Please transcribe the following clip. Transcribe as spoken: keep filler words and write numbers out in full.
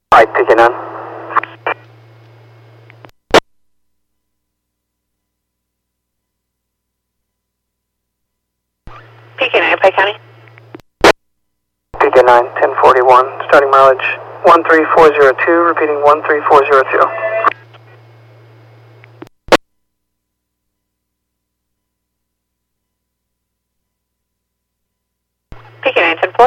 Alright, taking on. P K nine, Pike County. P K nine, ten forty-one, starting mileage one three four zero two, repeating one three four zero two. P K nine, ten four.